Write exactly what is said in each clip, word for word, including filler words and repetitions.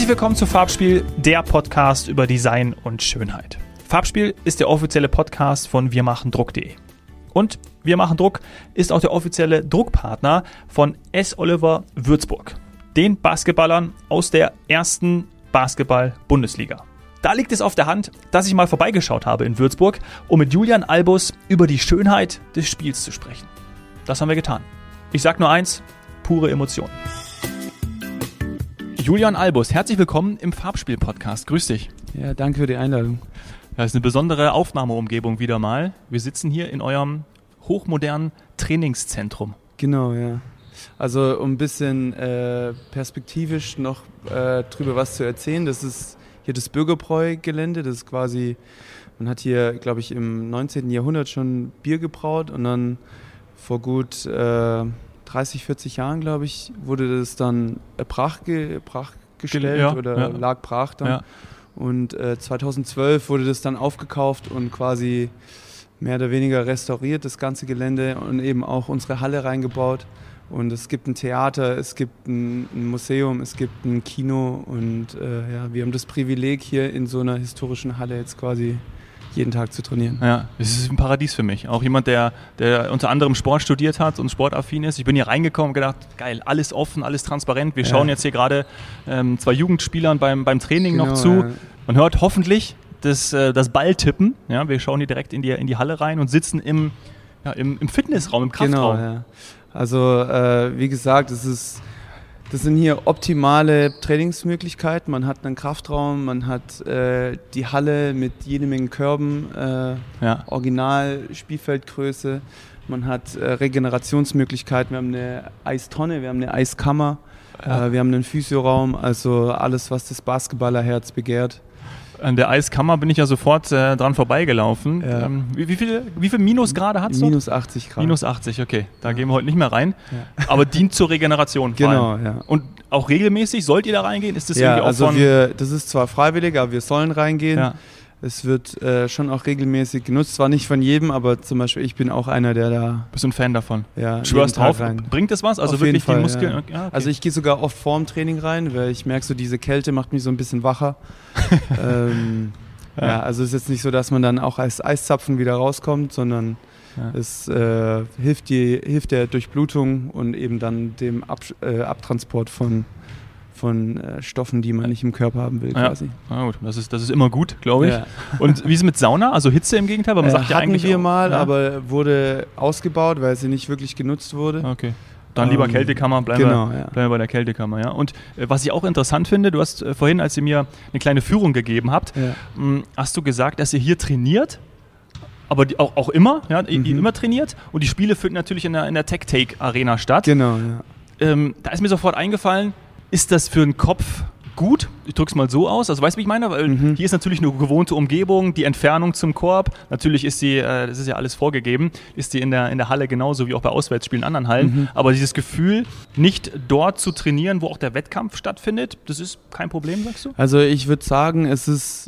Herzlich willkommen zu Farbspiel, der Podcast über Design und Schönheit. Farbspiel ist der offizielle Podcast von wir machen druck punkt de. Und Wir machen Druck ist auch der offizielle Druckpartner von S. Oliver Würzburg, den Basketballern aus der ersten Basketball-Bundesliga. Da liegt es auf der Hand, dass ich mal vorbeigeschaut habe in Würzburg, um mit Julian Albus über die Schönheit des Spiels zu sprechen. Das haben wir getan. Ich sag nur eins, pure Emotion. Julian Albus, herzlich willkommen im Farbspiel-Podcast. Grüß dich. Ja, danke für die Einladung. Das ist eine besondere Aufnahmeumgebung wieder mal. Wir sitzen hier in eurem hochmodernen Trainingszentrum. Genau, ja. Also um ein bisschen äh, perspektivisch noch äh, drüber was zu erzählen, das ist hier das Bürgerbräu-Gelände. Das ist quasi, man hat hier, glaube ich, im neunzehnten Jahrhundert schon Bier gebraut und dann vor gut äh, dreißig, vierzig Jahren, glaube ich, wurde das dann brach, ge, brach gestellt ja, oder ja. lag brach dann. Ja. Und äh, zweitausendzwölf wurde das dann aufgekauft und quasi mehr oder weniger restauriert, das ganze Gelände, und eben auch unsere Halle reingebaut. Und es gibt ein Theater, es gibt ein, ein Museum, es gibt ein Kino und äh, ja, wir haben das Privileg, hier in so einer historischen Halle jetzt quasi jeden Tag zu trainieren. Ja, es ist ein Paradies für mich. Auch jemand, der, der unter anderem Sport studiert hat und sportaffin ist. Ich bin hier reingekommen und gedacht, geil, alles offen, alles transparent. Wir ja. schauen jetzt hier gerade ähm, zwei Jugendspielern beim, beim Training genau, noch zu. Ja. Man hört hoffentlich das, äh, das Balltippen. Ja, wir schauen hier direkt in die, in die Halle rein und sitzen im, ja, im, im Fitnessraum, im Kraftraum. Genau, ja. Also äh, wie gesagt, es ist Das sind hier optimale Trainingsmöglichkeiten. Man hat einen Kraftraum, man hat äh, die Halle mit jede Menge Körben, äh, ja. Original-Spielfeldgröße. Man hat äh, Regenerationsmöglichkeiten. Wir haben eine Eistonne, wir haben eine Eiskammer, ja. äh, wir haben einen Physioraum. Also alles, was das Basketballerherz begehrt. An der Eiskammer bin ich ja sofort äh, dran vorbeigelaufen. Ja. Ähm, wie, wie, viel, wie viel Minusgrade hat es dort? Minus achtzig Grad. Minus achtzig, okay. Da ja. gehen wir heute nicht mehr rein. Ja. Aber dient zur Regeneration. Genau, ja. Und auch regelmäßig, sollt ihr da reingehen? Ist das ja, irgendwie auch also von wir, das ist zwar freiwillig, aber wir sollen reingehen. Ja. Es wird äh, schon auch regelmäßig genutzt, zwar nicht von jedem, aber zum Beispiel ich bin auch einer, der da... Bist du ein Fan davon? Ja. Schwörst drauf, bringt das was? Also Auf wirklich jeden Fall, die Muskeln? Ja. Ja, okay. Also ich gehe sogar oft vorm Training rein, weil ich merke, so diese Kälte macht mich so ein bisschen wacher. ähm, ja. ja, also es ist jetzt nicht so, dass man dann auch als Eiszapfen wieder rauskommt, sondern ja. es äh, hilft, die, hilft der Durchblutung und eben dann dem Ab, äh, Abtransport von... von äh, Stoffen, die man nicht im Körper haben will, ja. quasi. Na gut, das ist, das ist immer gut, glaube ich. Ja. Und wie ist es mit Sauna? Also Hitze im Gegenteil? Weil man äh, sagt ja hatten eigentlich wir auch, mal, ja? aber wurde ausgebaut, weil sie nicht wirklich genutzt wurde. Okay. Dann lieber ähm, Kältekammer, bleiben, genau, wir, ja. bleiben wir bei der Kältekammer. Ja? Und äh, was ich auch interessant finde, du hast äh, vorhin, als ihr mir eine kleine Führung gegeben habt, ja. mh, hast du gesagt, dass ihr hier trainiert, aber die, auch, auch immer, ja, mhm. ihr immer trainiert, und die Spiele finden natürlich in der, in der Tech-Take-Arena statt. Genau, ja. Ähm, da ist mir sofort eingefallen, ist das für den Kopf gut? Ich drücke es mal so aus. Also weißt du, wie ich meine? Weil mhm. hier ist natürlich eine gewohnte Umgebung, die Entfernung zum Korb. Natürlich ist die, äh, das ist ja alles vorgegeben, ist die in der, in der Halle genauso wie auch bei Auswärtsspielen in anderen Hallen. Mhm. Aber dieses Gefühl, nicht dort zu trainieren, wo auch der Wettkampf stattfindet, das ist kein Problem, sagst du? Also ich würde sagen, es ist,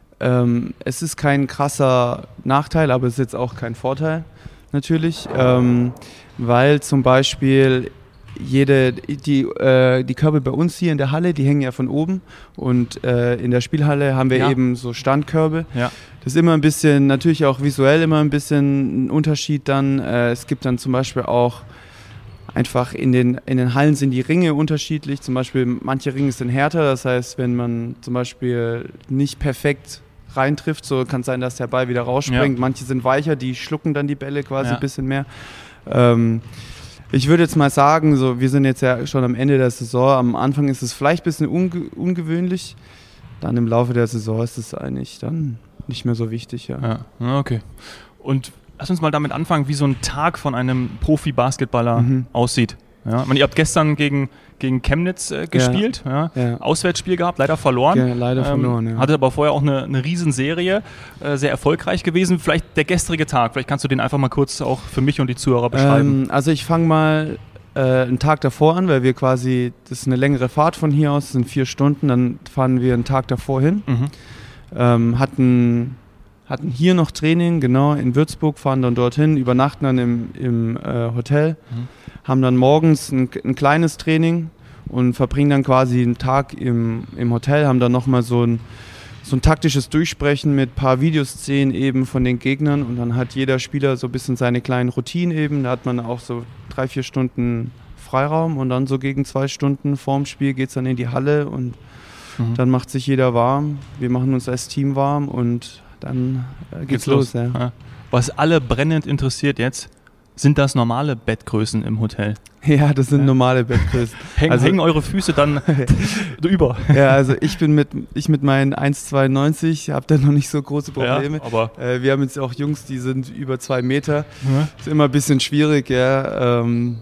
ähm, es ist kein krasser Nachteil, aber es ist jetzt auch kein Vorteil natürlich. Ähm, weil zum Beispiel Jede, die, äh, die Körbe bei uns hier in der Halle, die hängen ja von oben, und äh, in der Spielhalle haben wir ja. eben so Standkörbe. Ja. Das ist immer ein bisschen, natürlich auch visuell immer ein bisschen ein Unterschied dann. Äh, es gibt dann zum Beispiel auch einfach in den, in den Hallen sind die Ringe unterschiedlich. Zum Beispiel manche Ringe sind härter, das heißt, wenn man zum Beispiel nicht perfekt reintrifft, so kann es sein, dass der Ball wieder rausspringt. Ja. Manche sind weicher, die schlucken dann die Bälle quasi ja. ein bisschen mehr. Ähm, Ich würde jetzt mal sagen, so, wir sind jetzt ja schon am Ende der Saison. Am Anfang ist es vielleicht ein bisschen unge- ungewöhnlich. Dann im Laufe der Saison ist es eigentlich dann nicht mehr so wichtig. Ja. Ja, okay. Und lass uns mal damit anfangen, wie so ein Tag von einem Profi-Basketballer mhm. aussieht. Ja, ich meine, ihr habt gestern gegen, gegen Chemnitz äh, gespielt, ja. Ja. Ja. Auswärtsspiel gehabt, leider verloren. Ja, leider ähm, verloren, ja. Hatte aber vorher auch eine, eine Riesenserie, äh, sehr erfolgreich gewesen. Vielleicht der gestrige Tag, vielleicht kannst du den einfach mal kurz auch für mich und die Zuhörer beschreiben. Ähm, also ich fange mal äh, einen Tag davor an, weil wir quasi, das ist eine längere Fahrt von hier aus, das sind vier Stunden, dann fahren wir einen Tag davor hin. Mhm. Ähm, hatten... Hatten hier noch Training, genau, in Würzburg, fahren dann dorthin, übernachten dann im, im äh, Hotel, mhm. haben dann morgens ein, ein kleines Training und verbringen dann quasi einen Tag im, im Hotel, haben dann nochmal so ein, so ein taktisches Durchsprechen mit ein paar Videoszenen eben von den Gegnern und dann hat jeder Spieler so ein bisschen seine kleinen Routinen eben, da hat man auch so drei, vier Stunden Freiraum und dann so gegen zwei Stunden vorm Spiel geht es dann in die Halle und mhm. dann macht sich jeder warm, wir machen uns als Team warm und dann äh, geht's, geht's los. los ja. Ja. Was alle brennend interessiert jetzt, sind das normale Bettgrößen im Hotel? Ja, das sind ja. normale Bettgrößen. Hängen, also, hängen eure Füße dann über? Ja, also ich bin mit ich mit meinen eins Komma zweiundneunzig, habe da noch nicht so große Probleme. Ja, aber äh, wir haben jetzt auch Jungs, die sind über zwei Meter. Ja. Ist immer ein bisschen schwierig, ja. Ähm,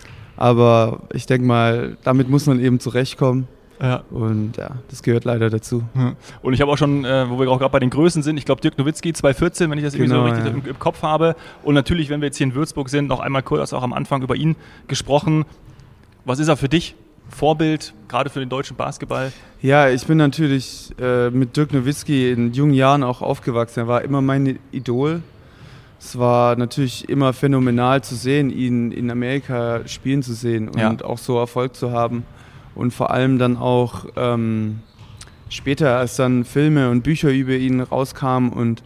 aber ich denke mal, damit muss man eben zurechtkommen. Ja. Und ja, das gehört leider dazu. Und ich habe auch schon, äh, wo wir auch gerade bei den Größen sind, ich glaube Dirk Nowitzki zwei vierzehn, wenn ich das irgendwie genau, so richtig ja. im, im Kopf habe. Und natürlich, wenn wir jetzt hier in Würzburg sind, noch einmal kurz auch am Anfang über ihn gesprochen. Was ist er für dich? Vorbild, gerade für den deutschen Basketball? Ja, ich bin natürlich äh, mit Dirk Nowitzki in jungen Jahren auch aufgewachsen. Er war immer mein Idol. Es war natürlich immer phänomenal zu sehen, ihn in Amerika spielen zu sehen und ja. auch so Erfolg zu haben. Und vor allem dann auch ähm, später, als dann Filme und Bücher über ihn rauskamen und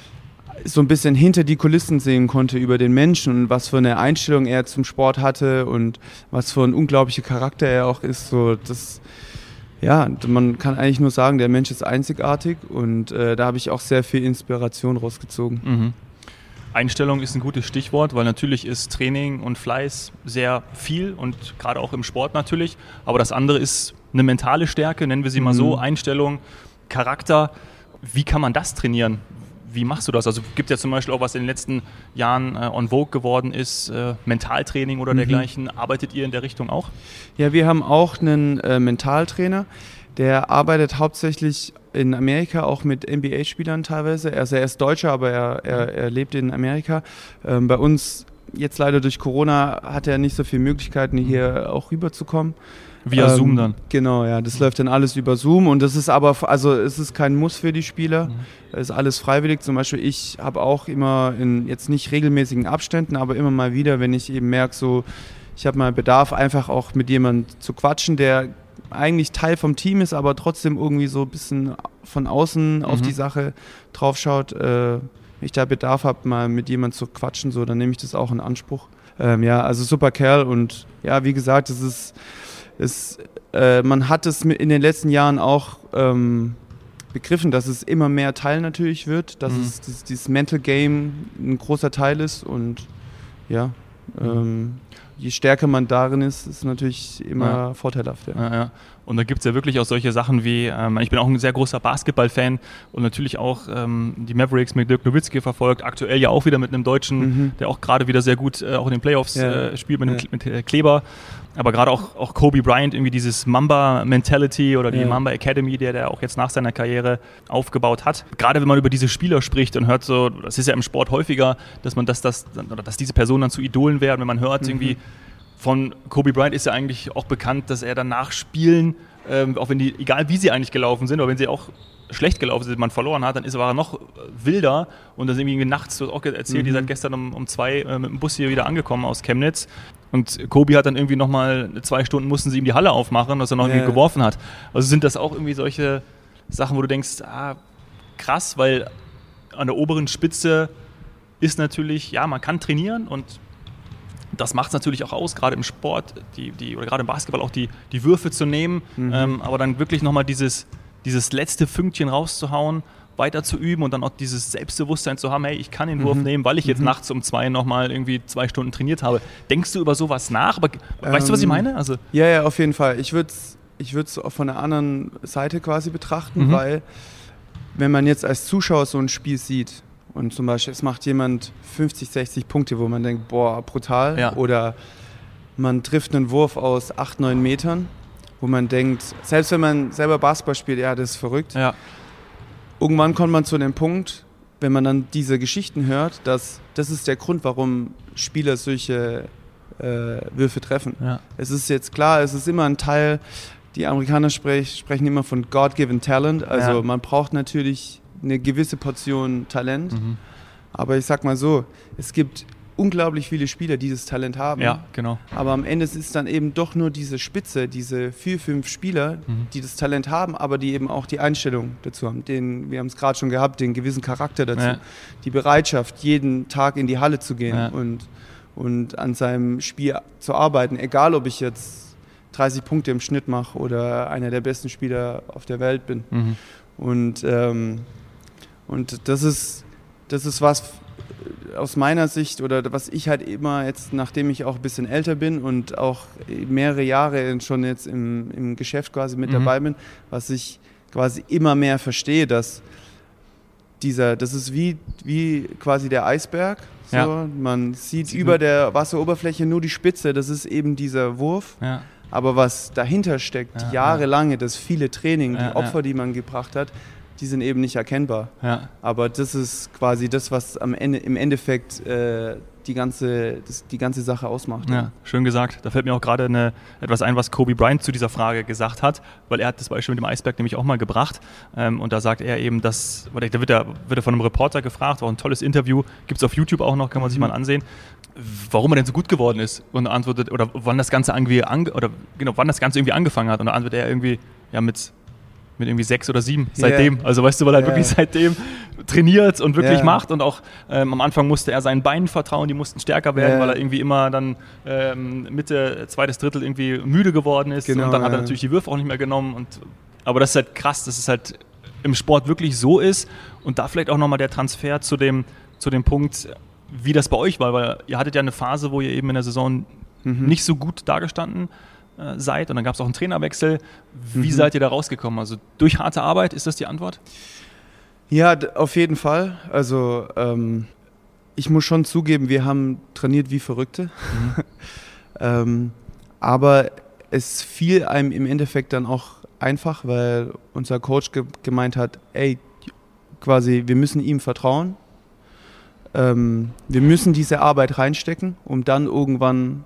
so ein bisschen hinter die Kulissen sehen konnte über den Menschen und was für eine Einstellung er zum Sport hatte und was für ein unglaublicher Charakter er auch ist. So, das, ja, man kann eigentlich nur sagen, der Mensch ist einzigartig und äh, da habe ich auch sehr viel Inspiration rausgezogen. Mhm. Einstellung ist ein gutes Stichwort, weil natürlich ist Training und Fleiß sehr viel und gerade auch im Sport natürlich, aber das andere ist eine mentale Stärke, nennen wir sie mal so, Einstellung, Charakter. Wie kann man das trainieren? Wie machst du das? Also gibt es ja zum Beispiel auch, was in den letzten Jahren äh, en vogue geworden ist, äh, Mentaltraining oder mhm. dergleichen. Arbeitet ihr in der Richtung auch? Ja, wir haben auch einen äh, Mentaltrainer, der arbeitet hauptsächlich in Amerika auch mit N B A-Spielern teilweise. Also er ist Deutscher, aber er, er, er lebt in Amerika. Ähm, bei uns, jetzt leider durch Corona, hat er nicht so viele Möglichkeiten, hier auch rüberzukommen. Via ähm, Zoom dann? Genau, ja. Das mhm. läuft dann alles über Zoom und das ist aber, also es ist kein Muss für die Spieler. Mhm. Es ist alles freiwillig. Zum Beispiel ich habe auch immer in jetzt nicht regelmäßigen Abständen, aber immer mal wieder, wenn ich eben merke, so ich habe mal Bedarf, einfach auch mit jemandem zu quatschen, der eigentlich Teil vom Team ist, aber trotzdem irgendwie so ein bisschen von außen mhm. auf die Sache draufschaut. Äh, wenn ich da Bedarf habe, mal mit jemandem zu quatschen, so, dann nehme ich das auch in Anspruch. Ähm, ja, also super Kerl und ja, wie gesagt, es ist, es, äh, man hat es in den letzten Jahren auch ähm, begriffen, dass es immer mehr Teil natürlich wird, dass mhm. es dass dieses Mental Game ein großer Teil ist und ja, mhm. ähm, je stärker man darin ist, ist natürlich immer ja. vorteilhaft. Ja. Ja, ja. Und da gibt es ja wirklich auch solche Sachen wie, ähm, ich bin auch ein sehr großer Basketball-Fan und natürlich auch ähm, die Mavericks mit Dirk Nowitzki verfolgt, aktuell ja auch wieder mit einem Deutschen, mhm. der auch gerade wieder sehr gut äh, auch in den Playoffs ja. äh, spielt mit, ja. dem, mit äh, Kleber. Aber gerade auch, auch Kobe Bryant, irgendwie dieses Mamba-Mentality oder die ja. Mamba Academy, der der auch jetzt nach seiner Karriere aufgebaut hat. Gerade wenn man über diese Spieler spricht und hört so, das ist ja im Sport häufiger, dass man das, das oder dass diese Personen dann zu Idolen werden, wenn man hört mhm. irgendwie von Kobe Bryant ist ja eigentlich auch bekannt, dass er danach Spielen, ähm, auch wenn die, egal wie sie eigentlich gelaufen sind, oder wenn sie auch schlecht gelaufen sind, man verloren hat, dann ist, war er noch wilder und dann sind irgendwie nachts, du hast auch erzählt, mhm. ihr seid gestern um, um zwei äh, mit dem Bus hier wieder angekommen aus Chemnitz und Kobe hat dann irgendwie nochmal zwei Stunden, mussten sie ihm die Halle aufmachen, dass er noch ja. irgendwie geworfen hat. Also sind das auch irgendwie solche Sachen, wo du denkst, ah, krass, weil an der oberen Spitze ist natürlich, ja, man kann trainieren und das macht es natürlich auch aus, gerade im Sport, die, die, oder gerade im Basketball auch die, die Würfe zu nehmen, mhm. ähm, aber dann wirklich nochmal dieses, dieses letzte Fünkchen rauszuhauen, weiter zu üben und dann auch dieses Selbstbewusstsein zu haben, hey, ich kann den Wurf mhm. nehmen, weil ich jetzt mhm. nachts um zwei nochmal irgendwie zwei Stunden trainiert habe. Denkst du über sowas nach? Aber ähm, weißt du, was ich meine? Also ja, ja, auf jeden Fall. Ich würde es ich würd's von der anderen Seite quasi betrachten, mhm. weil wenn man jetzt als Zuschauer so ein Spiel sieht, und zum Beispiel, es macht jemand fünfzig, sechzig Punkte, wo man denkt, boah, brutal. Ja. Oder man trifft einen Wurf aus acht, neun Metern, wo man denkt, selbst wenn man selber Basketball spielt, ja, das ist verrückt. Ja. Irgendwann kommt man zu dem Punkt, wenn man dann diese Geschichten hört, dass das ist der Grund, warum Spieler solche äh, Würfe treffen. Ja. Es ist jetzt klar, es ist immer ein Teil, die Amerikaner sprech, sprechen immer von God-given Talent, also ja. man braucht natürlich eine gewisse Portion Talent. Mhm. Aber ich sag mal so, es gibt unglaublich viele Spieler, die dieses Talent haben. Ja, genau. Aber am Ende ist es dann eben doch nur diese Spitze, diese vier, fünf Spieler, mhm. die das Talent haben, aber die eben auch die Einstellung dazu haben. Den, wir haben es gerade schon gehabt, den gewissen Charakter dazu. Ja. Die Bereitschaft, jeden Tag in die Halle zu gehen ja. und, und an seinem Spiel zu arbeiten. Egal, ob ich jetzt dreißig Punkte im Schnitt mache oder einer der besten Spieler auf der Welt bin. Mhm. Und, ähm, und das ist, das ist was aus meiner Sicht oder was ich halt immer jetzt, nachdem ich auch ein bisschen älter bin und auch mehrere Jahre schon jetzt im, im Geschäft quasi mit mhm. dabei bin, was ich quasi immer mehr verstehe, dass dieser, das ist wie, wie quasi der Eisberg. So. Ja. Man sieht Sieht über der Wasseroberfläche nur die Spitze, das ist eben dieser Wurf. Ja. Aber was dahinter steckt, ja, jahrelange, das viele Training, ja, die Opfer, ja. die man gebracht hat, die sind eben nicht erkennbar. Ja. Aber das ist quasi das, was am Ende, im Endeffekt äh, die, ganze, das, die ganze Sache ausmacht. Ja, ja, schön gesagt. Da fällt mir auch gerade eine, etwas ein, was Kobe Bryant zu dieser Frage gesagt hat, weil er hat das Beispiel mit dem Eisberg nämlich auch mal gebracht. Ähm, und da sagt er eben, dass, da wird er, wird er von einem Reporter gefragt, war ein tolles Interview, gibt es auf YouTube auch noch, kann man sich mhm. mal ansehen, warum er denn so gut geworden ist. Und er antwortet, oder wann das Ganze irgendwie, ange, oder genau, wann das Ganze irgendwie angefangen hat. Und da antwortet er irgendwie, ja, mit mit irgendwie sechs oder sieben, seitdem. Yeah. Also weißt du, weil er yeah. wirklich seitdem trainiert und wirklich yeah. macht und auch ähm, am Anfang musste er seinen Beinen vertrauen, die mussten stärker werden, yeah. weil er irgendwie immer dann ähm, Mitte, zweites Drittel irgendwie müde geworden ist genau, und dann hat er ja. natürlich die Würfe auch nicht mehr genommen. Und, aber das ist halt krass, dass es halt im Sport wirklich so ist und da vielleicht auch nochmal der Transfer zu dem, zu dem Punkt, wie das bei euch war, weil ihr hattet ja eine Phase, wo ihr eben in der Saison mhm. nicht so gut dagestanden seid und dann gab es auch einen Trainerwechsel. Wie mhm. seid ihr da rausgekommen? Also durch harte Arbeit, ist das die Antwort? Ja, d- auf jeden Fall. Also ähm, ich muss schon zugeben, wir haben trainiert wie Verrückte. Mhm. ähm, aber es fiel einem im Endeffekt dann auch einfach, weil unser Coach ge- gemeint hat, ey, quasi, wir müssen ihm vertrauen. Ähm, wir müssen diese Arbeit reinstecken, um dann irgendwann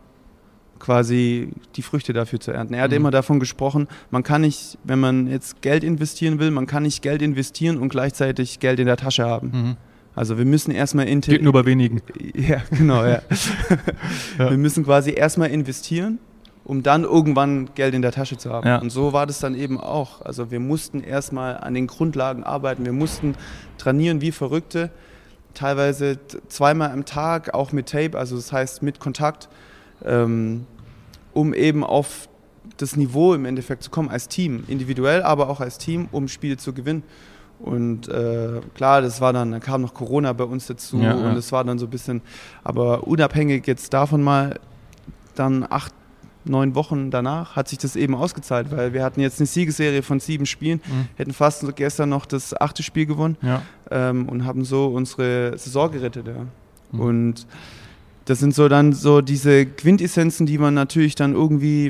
quasi die Früchte dafür zu ernten. Er hat mhm. immer davon gesprochen, man kann nicht, wenn man jetzt Geld investieren will, man kann nicht Geld investieren und gleichzeitig Geld in der Tasche haben. Mhm. Also wir müssen erstmal... Inter- Geht nur bei wenigen. Ja, genau, ja. ja. Wir müssen quasi erstmal investieren, um dann irgendwann Geld in der Tasche zu haben. Ja. Und so war das dann eben auch. Also wir mussten erstmal an den Grundlagen arbeiten, wir mussten trainieren wie Verrückte, teilweise zweimal am Tag, auch mit Tape, also das heißt mit Kontakt, Ähm, um eben auf das Niveau im Endeffekt zu kommen, als Team, individuell, aber auch als Team, um Spiele zu gewinnen. Und äh, klar, das war dann, dann kam noch Corona bei uns dazu ja, und es ja. war dann so ein bisschen, aber unabhängig jetzt davon mal, dann acht, neun Wochen danach hat sich das eben ausgezahlt, weil wir hatten jetzt eine Siegesserie von sieben Spielen, mhm. hätten fast gestern noch das achte Spiel gewonnen ja. ähm, und haben so unsere Saison gerettet. Ja. Mhm. Und das sind so dann so diese Quintessenzen, die man natürlich dann irgendwie,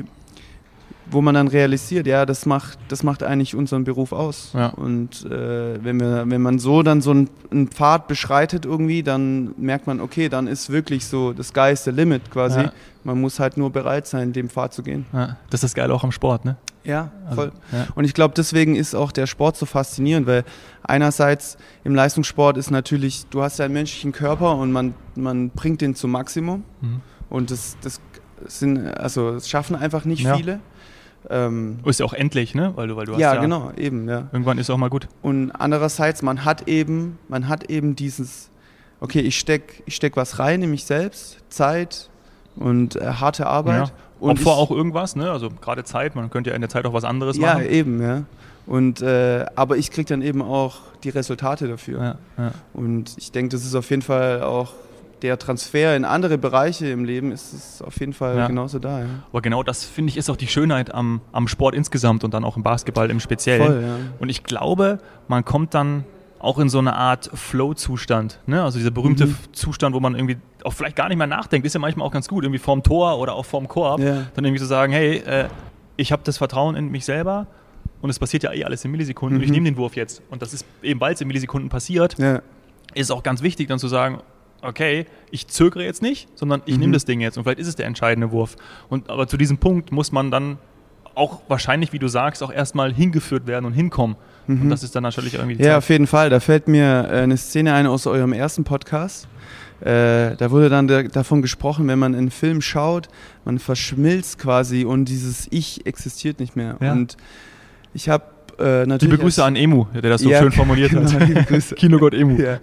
wo man dann realisiert, ja, das macht, das macht eigentlich unseren Beruf aus. Ja. Und äh, wenn wir, wenn man so dann so einen, einen Pfad beschreitet irgendwie, dann merkt man, okay, dann ist wirklich so, das Sky is the limit quasi. Ja. Man muss halt nur bereit sein, dem Pfad zu gehen. Ja. Das ist das Geile auch am Sport, ne? Ja, voll. Also, ja. Und ich glaube, deswegen ist auch der Sport so faszinierend, weil einerseits im Leistungssport ist natürlich, du hast ja einen menschlichen Körper und man, man bringt den zum Maximum. Mhm. Und das, das sind, also das schaffen einfach nicht ja. viele. Ähm, ist ja auch endlich, ne? Weil du, weil du hast ja, ja, genau, eben, ja. Irgendwann ist auch mal gut. Und andererseits, man hat eben, man hat eben dieses, okay, ich steck, ich steck was rein in mich selbst, Zeit und äh, harte Arbeit. Ja. Und Opfer ich, auch irgendwas, ne? Also gerade Zeit, man könnte ja in der Zeit auch was anderes ja, machen. Ja, eben, ja. Und, äh, aber ich kriege dann eben auch die Resultate dafür. Ja, ja. Und ich denke, das ist auf jeden Fall auch der Transfer in andere Bereiche im Leben ist es auf jeden Fall ja. genauso da. Ja. Aber genau das, finde ich, ist auch die Schönheit am, am Sport insgesamt und dann auch im Basketball im Speziellen. Voll, ja. Und ich glaube, man kommt dann auch in so eine Art Flow-Zustand. Ne? Also dieser berühmte mhm. Zustand, wo man irgendwie auch vielleicht gar nicht mehr nachdenkt, ist ja manchmal auch ganz gut, irgendwie vorm Tor oder auch vorm Korb, ja. dann irgendwie zu sagen, hey, äh, ich habe das Vertrauen in mich selber und es passiert ja eh alles in Millisekunden, mhm. ich nehme den Wurf jetzt. Und das ist eben, weil es in Millisekunden passiert, ja. ist auch ganz wichtig dann zu sagen, okay, ich zögere jetzt nicht, sondern ich mhm. nehme das Ding jetzt und vielleicht ist es der entscheidende Wurf. Und aber zu diesem Punkt muss man dann auch wahrscheinlich, wie du sagst, auch erstmal hingeführt werden und hinkommen. Mhm. Und das ist dann natürlich irgendwie die Ja, Zeit. Auf jeden Fall. Da fällt mir eine Szene ein aus eurem ersten Podcast. äh, da wurde dann da, davon gesprochen, wenn man einen Film schaut, man verschmilzt quasi und dieses Ich existiert nicht mehr. Ja. Und ich habe äh, natürlich... Liebe Grüße an Emu, der das so ja, schön formuliert genau, hat. liebe Grüße. Kinogott Emu. Ja.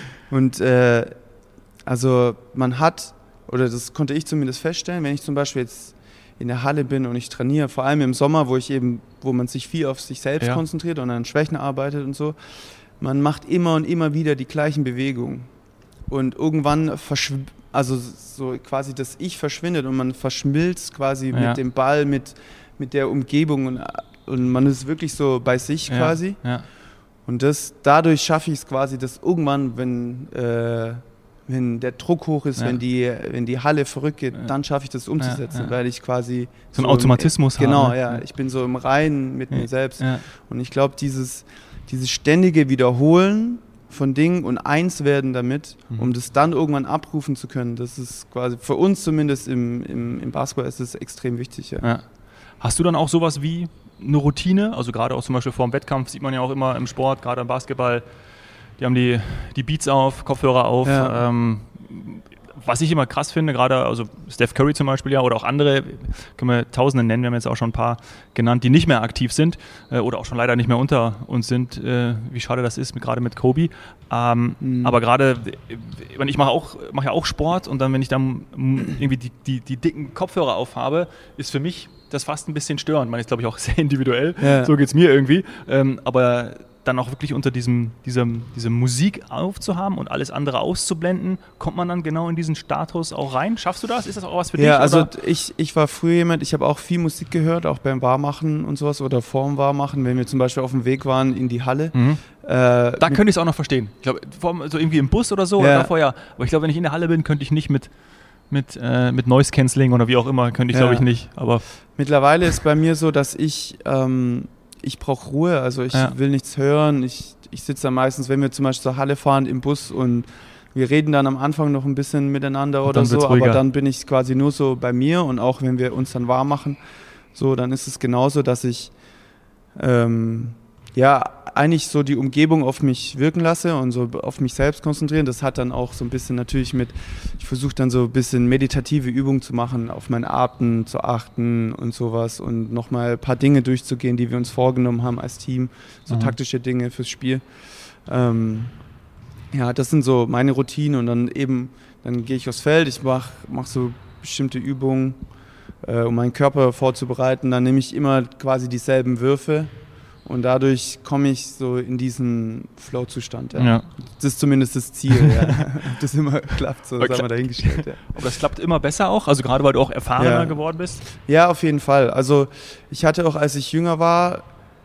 Und äh, also man hat, oder das konnte ich zumindest feststellen, wenn ich zum Beispiel jetzt in der Halle bin und ich trainiere, vor allem im Sommer, wo ich eben, wo man sich viel auf sich selbst ja. konzentriert und an Schwächen arbeitet und so, man macht immer und immer wieder die gleichen Bewegungen. Und irgendwann verschw- also so quasi das Ich verschwindet und man verschmilzt quasi ja. mit dem Ball, mit, mit der Umgebung und, und man ist wirklich so bei sich ja. quasi. Ja. Und das, dadurch schaffe ich es quasi, dass irgendwann, wenn, äh, wenn der Druck hoch ist, ja. wenn, die, wenn die Halle verrückt geht, ja. dann schaffe ich das umzusetzen, ja, ja. weil ich quasi... So einen Automatismus im, Genau, habe. ja. Ich bin so im Reinen mit ja. mir selbst. Ja. Und ich glaube, dieses, dieses ständige Wiederholen von Dingen und eins werden damit, mhm. um das dann irgendwann abrufen zu können, das ist quasi für uns zumindest im, im, im Basketball ist es extrem wichtig. Ja. Ja. Hast du dann auch sowas wie eine Routine? Also gerade auch zum Beispiel vor dem Wettkampf sieht man ja auch immer im Sport, gerade im Basketball, die haben die, die Beats auf, Kopfhörer auf. Ja. Ähm, was ich immer krass finde, gerade also Steph Curry zum Beispiel ja oder auch andere, können wir Tausende nennen, wir haben jetzt auch schon ein paar genannt, die nicht mehr aktiv sind äh, oder auch schon leider nicht mehr unter uns sind, äh, wie schade das ist, mit, gerade mit Kobe. Ähm, mhm. Aber gerade, ich mache auch, mach ja auch Sport und dann, wenn ich dann irgendwie die, die, die dicken Kopfhörer aufhabe, ist für mich das fast ein bisschen störend. Man ist, glaube ich, auch sehr individuell, ja. So geht es mir irgendwie. Ähm, aber dann auch wirklich unter diesem, diesem, diese Musik aufzuhaben und alles andere auszublenden, kommt man dann genau in diesen Status auch rein? Schaffst du das? Ist das auch was für ja, dich? Ja, also oder? ich, ich war früher jemand, ich habe auch viel Musik gehört, auch beim Warmachen und sowas oder vorm Warmachen, wenn wir zum Beispiel auf dem Weg waren in die Halle. Mhm. Äh, da könnte ich es auch noch verstehen. Ich glaube, so irgendwie im Bus oder so, ja. Oder davor ja. Aber ich glaube, wenn ich in der Halle bin, könnte ich nicht mit mit, äh, mit Noise Cancelling oder wie auch immer, könnte ich ja. glaube ich nicht. Aber mittlerweile ist bei mir so, dass ich ähm, ich brauche Ruhe, also ich ja. will nichts hören, ich, ich sitze dann meistens, wenn wir zum Beispiel zur Halle fahren, im Bus und wir reden dann am Anfang noch ein bisschen miteinander oder so, aber dann bin ich quasi nur so bei mir und auch wenn wir uns dann warm machen, so, dann ist es genauso, dass ich ähm, ja, eigentlich so die Umgebung auf mich wirken lasse und so auf mich selbst konzentrieren. Das hat dann auch so ein bisschen natürlich mit, ich versuche dann so ein bisschen meditative Übungen zu machen, auf meinen Atem zu achten und sowas und nochmal ein paar Dinge durchzugehen, die wir uns vorgenommen haben als Team, so mhm. taktische Dinge fürs Spiel. Ähm, ja, das sind so meine Routinen und dann eben, dann gehe ich aufs Feld, ich mache mach so bestimmte Übungen, äh, um meinen Körper vorzubereiten. Dann nehme ich immer quasi dieselben Würfe. Und dadurch komme ich so in diesen Flow-Zustand. Ja. Ja. Das ist zumindest das Ziel. Ja. Ob das immer klappt, so sagen wir dahingestellt. Ja. Aber das klappt immer besser auch? Also gerade weil du auch erfahrener ja. geworden bist? Ja, auf jeden Fall. Also ich hatte auch, als ich jünger war,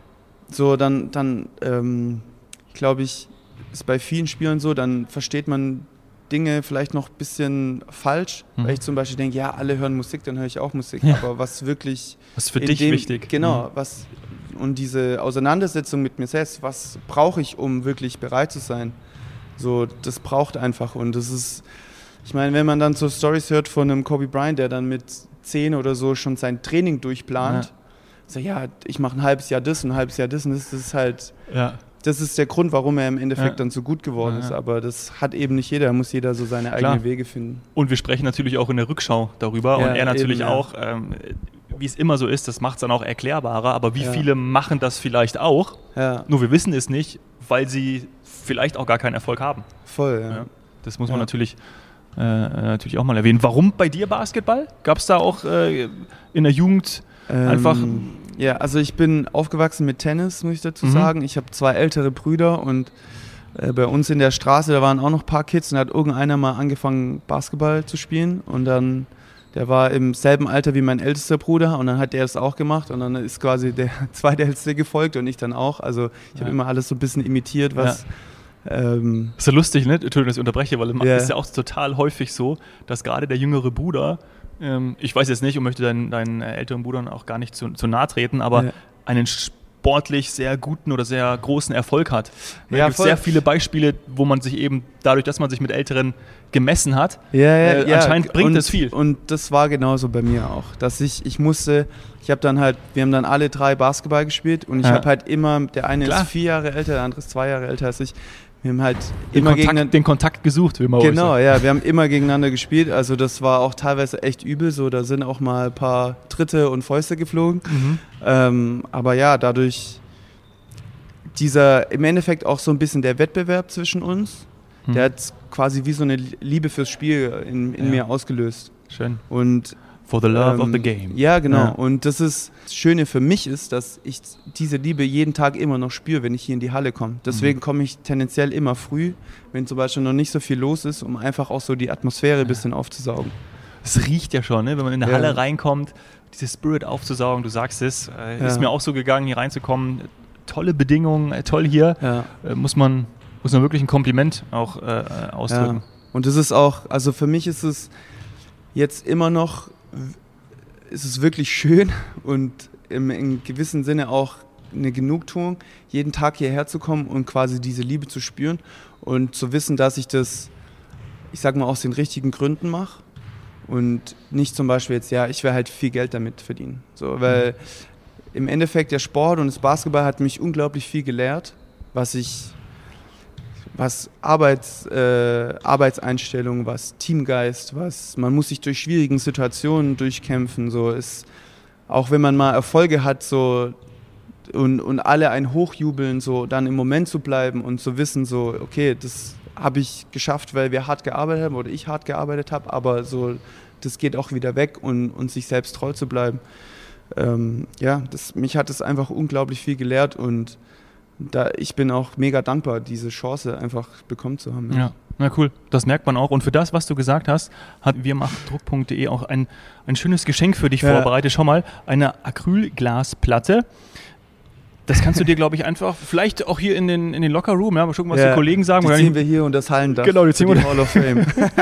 so dann, dann ähm, glaube ich, ist bei vielen Spielern so, dann versteht man Dinge vielleicht noch ein bisschen falsch, mhm. weil ich zum Beispiel denke, ja, alle hören Musik, dann höre ich auch Musik. Ja. Aber was wirklich... Was ist für dich dem, wichtig? Genau, mhm. was... Und diese Auseinandersetzung mit mir selbst, was brauche ich, um wirklich bereit zu sein? So, das braucht einfach. Und das ist, ich meine, wenn man dann so Storys hört von einem Kobe Bryant, der dann mit zehn oder so schon sein Training durchplant, ja. so ja, ich mache ein halbes Jahr das, ein halbes Jahr das und das, das ist halt, ja. das ist der Grund, warum er im Endeffekt ja. dann so gut geworden ja, ja. ist. Aber das hat eben nicht jeder, muss jeder so seine eigenen Wege finden. Und wir sprechen natürlich auch in der Rückschau darüber ja, und er natürlich eben, ja. auch. Ähm, wie es immer so ist, das macht es dann auch erklärbarer, aber wie ja. viele machen das vielleicht auch, ja. nur wir wissen es nicht, weil sie vielleicht auch gar keinen Erfolg haben. Voll, ja. ja das muss man ja. natürlich, äh, natürlich auch mal erwähnen. Warum bei dir Basketball? Gab es da auch äh, in der Jugend ähm, einfach... Ja, also ich bin aufgewachsen mit Tennis, muss ich dazu mhm. sagen. Ich habe zwei ältere Brüder und äh, bei uns in der Straße, da waren auch noch ein paar Kids und da hat irgendeiner mal angefangen Basketball zu spielen und dann... Der war im selben Alter wie mein ältester Bruder und dann hat der das auch gemacht und dann ist quasi der zweitälteste gefolgt und ich dann auch. Also ich ja. habe immer alles so ein bisschen imitiert, was... Ja. Ähm, ist ja lustig, ne? Entschuldigung, dass ich unterbreche, weil es yeah. ist ja auch total häufig so, dass gerade der jüngere Bruder, ähm, ich weiß jetzt nicht und möchte deinen, deinen älteren Brudern auch gar nicht zu, zu nahe treten, aber ja. einen sportlich sehr guten oder sehr großen Erfolg hat. Da ja, gibt es sehr viele Beispiele, wo man sich eben dadurch, dass man sich mit Älteren gemessen hat, ja, ja, äh, ja. anscheinend bringt und, es viel. Und das war genauso bei mir auch, dass ich, ich musste, ich habe dann halt, wir haben dann alle drei Basketball gespielt und ich ja. habe halt immer, der eine Klar. ist vier Jahre älter, der andere ist zwei Jahre älter als ich, Wir haben halt den immer Kontakt, gegeneinander... den Kontakt gesucht, wie man Genau, sagt. ja, wir haben immer gegeneinander gespielt, also das war auch teilweise echt übel, so da sind auch mal ein paar Tritte und Fäuste geflogen, Mhm. ähm, aber ja, dadurch dieser, im Endeffekt auch so ein bisschen der Wettbewerb zwischen uns, Mhm. der hat quasi wie so eine Liebe fürs Spiel in, in Ja. mir ausgelöst. Schön. Und For the love ähm, of the game. Ja, genau. Ja. Und das ist das Schöne für mich ist, dass ich diese Liebe jeden Tag immer noch spüre, wenn ich hier in die Halle komme. Deswegen Mhm. komme ich tendenziell immer früh, wenn zum Beispiel noch nicht so viel los ist, um einfach auch so die Atmosphäre ein bisschen aufzusaugen. Es riecht ja schon, ne? Wenn man in der Ja. Halle reinkommt, dieses Spirit aufzusaugen, du sagst es, äh, Ja. ist mir auch so gegangen, hier reinzukommen. Tolle Bedingungen, äh, toll hier. Ja. Äh, muss man muss man wirklich ein Kompliment auch äh, ausdrücken. Ja. Und es ist auch, also für mich ist es jetzt immer noch, ist es wirklich schön und im, in gewissem Sinne auch eine Genugtuung, jeden Tag hierher zu kommen und quasi diese Liebe zu spüren und zu wissen, dass ich das, ich sag mal, aus den richtigen Gründen mache und nicht zum Beispiel jetzt, ja, ich will halt viel Geld damit verdienen. So, weil mhm. im Endeffekt der Sport und das Basketball hat mich unglaublich viel gelehrt, was ich was Arbeits, äh, Arbeitseinstellung, was Teamgeist, was man muss sich durch schwierigen Situationen durchkämpfen, so ist, auch wenn man mal Erfolge hat, so und, und alle einen hochjubeln, so dann im Moment zu bleiben und zu wissen, so okay, das habe ich geschafft, weil wir hart gearbeitet haben oder ich hart gearbeitet habe, aber so das geht auch wieder weg und, und sich selbst treu zu bleiben. Ähm, ja, das, mich hat es einfach unglaublich viel gelehrt und da, ich bin auch mega dankbar, diese Chance einfach bekommen zu haben. Ja. Ja, na cool. Das merkt man auch. Und für das, was du gesagt hast, hat wirmachendruck punkt de auch ein, ein schönes Geschenk für dich Ja. vorbereitet. Schau mal, eine Acrylglasplatte. Das kannst du dir, glaube ich, einfach, vielleicht auch hier in den, in den Locker-Room, ja, mal gucken, was Ja, die Kollegen sagen. Die Oder ziehen nicht- wir hier und das Hallendach Genau, die ziehen für die wir- Hall of Fame.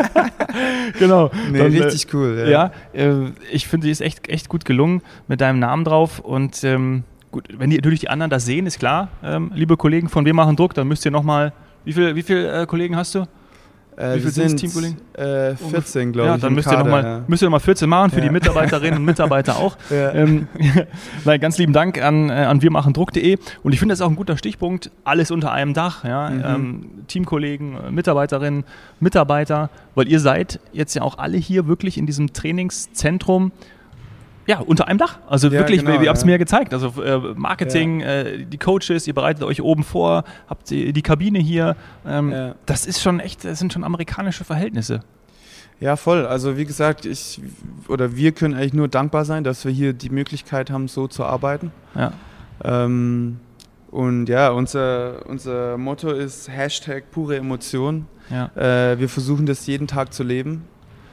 Genau. Nee, Dann, äh, richtig cool. Ja, äh, ich finde, die ist echt, echt gut gelungen mit deinem Namen drauf. Und ähm, gut, wenn die, natürlich die anderen das sehen, ist klar, ähm, liebe Kollegen von Wir machen Druck, dann müsst ihr nochmal, wie viele wie viel, äh, Kollegen hast du? Äh, Wie viel wir sind's, sind Teamkollegen? äh, vierzehn, glaube Ja, ich. dann im müsst ihr Kader, nochmal ja. müsst ihr noch mal vierzehn machen, für Ja. die Mitarbeiterinnen und Mitarbeiter auch. Ja. Ähm, nein, ganz lieben Dank an, äh, an wirmachendruck punkt de und ich finde, das ist auch ein guter Stichpunkt, alles unter einem Dach, ja? Mhm. ähm, Teamkollegen, äh, Mitarbeiterinnen, Mitarbeiter, weil ihr seid jetzt ja auch alle hier wirklich in diesem Trainingszentrum, ja, unter einem Dach. Also Ja, wirklich, genau, wir, wir haben es ja. mir ja gezeigt. Also äh, Marketing, äh, die Coaches, ihr bereitet euch oben vor, habt die, die Kabine hier. Ähm, Ja. Das ist schon echt, das sind schon amerikanische Verhältnisse. Ja, voll. Also wie gesagt, ich oder wir können eigentlich nur dankbar sein, dass wir hier die Möglichkeit haben, so zu arbeiten. Ja. Ähm, und ja, unser, unser Motto ist Hashtag pure Emotion. Ja. Äh, wir versuchen das jeden Tag zu leben.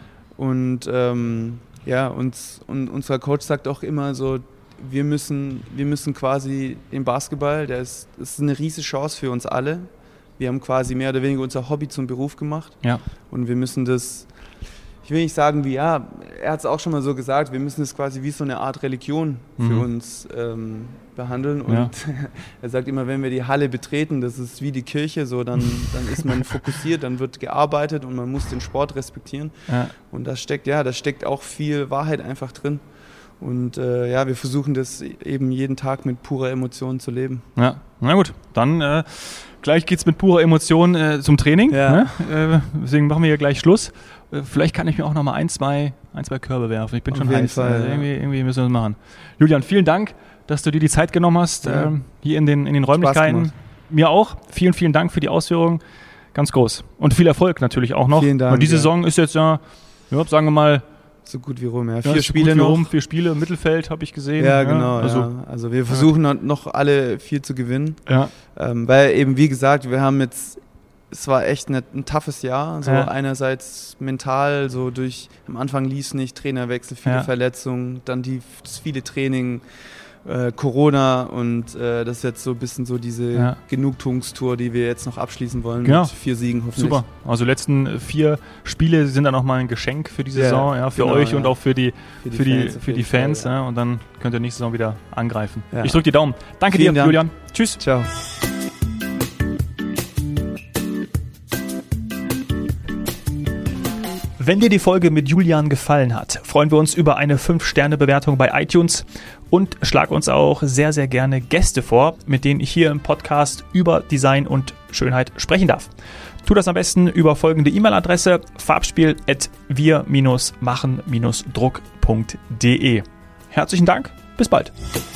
Und ähm, ja, uns, und unser Coach sagt auch immer so, wir müssen, wir müssen quasi den Basketball, der ist, das ist eine riesige Chance für uns alle. Wir haben quasi mehr oder weniger unser Hobby zum Beruf gemacht. Ja. Und wir müssen das, ich will nicht sagen wie, ja, er hat es auch schon mal so gesagt, wir müssen das quasi wie so eine Art Religion für Mhm. uns ähm, behandeln. Und Ja. er sagt immer, wenn wir die Halle betreten, das ist wie die Kirche, so dann, dann ist man fokussiert, dann wird gearbeitet und man muss den Sport respektieren. Ja. Und da steckt, ja, da steckt auch viel Wahrheit einfach drin. Und äh, ja, wir versuchen das eben jeden Tag mit purer Emotion zu leben. Ja, na gut, dann äh, gleich geht's mit purer Emotion äh, zum Training. Ja. Ne? Äh, deswegen machen wir hier gleich Schluss. Äh, vielleicht kann ich mir auch noch mal ein, zwei, ein, zwei Körbe werfen. Ich bin Auf schon jeden heiß. Fall, also ja. irgendwie, irgendwie müssen wir das machen. Julian, vielen Dank, dass du dir die Zeit genommen hast, Ja. ähm, hier in den, in den Räumlichkeiten. gemacht. Mir auch. Vielen, vielen Dank für die Ausführungen. Ganz groß. Und viel Erfolg natürlich auch noch. Vielen Dank, Weil diese ja. Saison ist jetzt ja, ja sagen wir mal, So gut wie rum, ja. ja, Vier ist so Spiele gut wie noch. rum, vier Spiele im Mittelfeld, habe ich gesehen. Ja, genau. Also, ja. Also wir versuchen noch- noch alle viel zu gewinnen. ja. Ähm, weil eben, wie gesagt, wir haben jetzt, es war echt eine, ein toughes Jahr. So Ja. einerseits mental, so durch, am Anfang lief es nicht, Trainerwechsel, viele Ja. Verletzungen, dann die, das viele Training, äh, Corona und äh, das ist jetzt so ein bisschen so diese Ja. Genugtuungstour, die wir jetzt noch abschließen wollen Genau. mit vier Siegen hoffentlich. Super. Also letzten vier Spiele sind dann nochmal ein Geschenk für die Ja, Saison, ja, für genau, euch ja. und auch für die, für die, Fans auf für die jeden Fall, Fans. ja. Ja, und dann könnt ihr nächste Saison wieder angreifen. Ja. Ich drücke die Daumen. Danke Vielen dir, Dank. Julian. Tschüss. Ciao. Wenn dir die Folge mit Julian gefallen hat, freuen wir uns über eine fünf Sterne Bewertung bei iTunes und schlag uns auch sehr, sehr gerne Gäste vor, mit denen ich hier im Podcast über Design und Schönheit sprechen darf. Tu das am besten über folgende E-Mail-Adresse farbspiel at wir machen druck punkt de. Herzlichen Dank, bis bald.